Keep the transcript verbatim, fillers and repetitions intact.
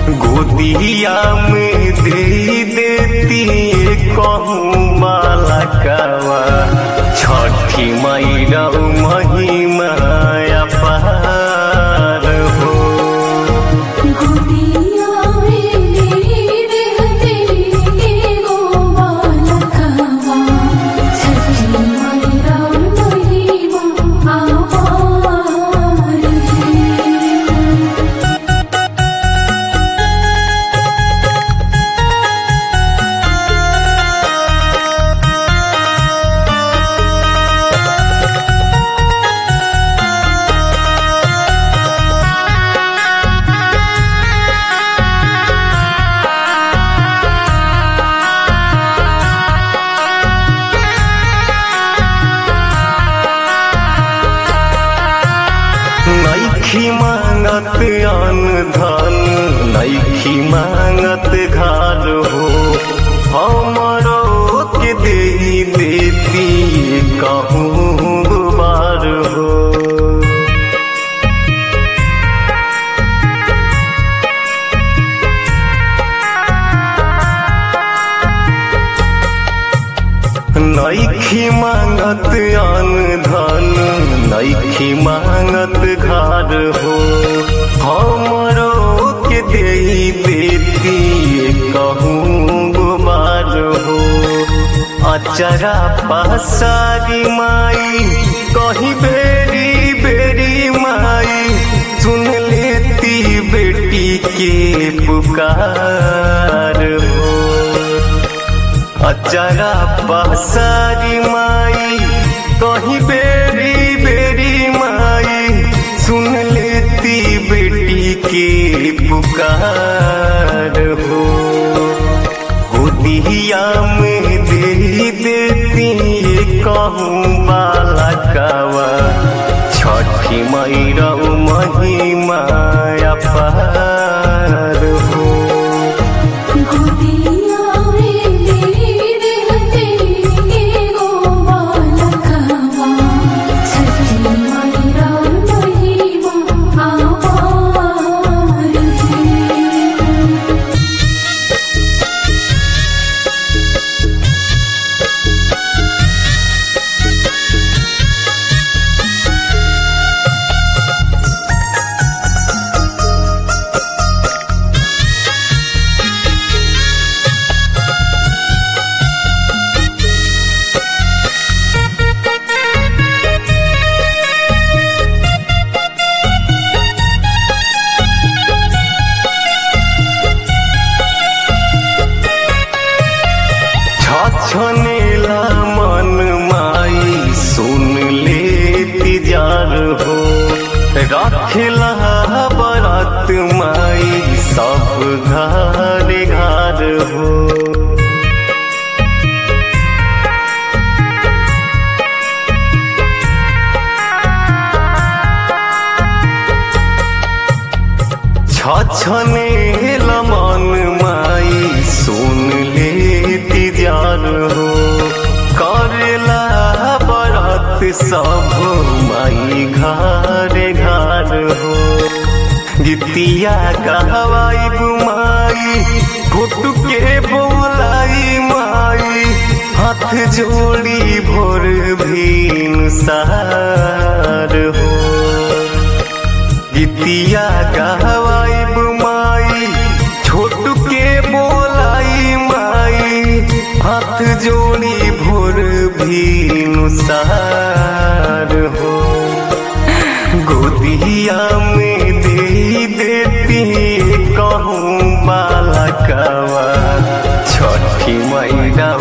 गोदिया में दे देती कहूँ बालकवा छठी मैया महिमा अपार हो। गोदिया में दे देती कहूँ बालकवा छठी मैया महिमा अपार नैखी मांगत अन्न धन नैखी मांगत घर हो, हमरो के दे देती कहूँ बार हो। नैखी मांगत अन्न धन नैखी मांगत घर हो, हमरो के दे देती कहूँ गुमार हो। अचरा पसारी माई कहीं बेरी बेरी माई सुन लेती बेटी के पुकार हो। अचरा पसारी माई कहीं बेरी बेरी माई सुन लेती बेटी के पुकार हो। गोदिया में दे देती कहूँ बालकवा छठी मैया महिमा अपार हो। छनेला मन माई सुन लेती जार हो, रखेला बरात माई सब घर घर हो। छनेला मन माई सुन लेती जार हो, करेला बरात सब माई घर घर हो। गीतिया गवाई माई फुट के बोलाई माई हाथ जोड़ी भोर भीन सार हो। गीतिया गवाई माई छोट के बोलाई माई हाथ जोड़ी भोर भी नुसार हो। गोदिया में दे देती कहूँ बालकवा छठी मैया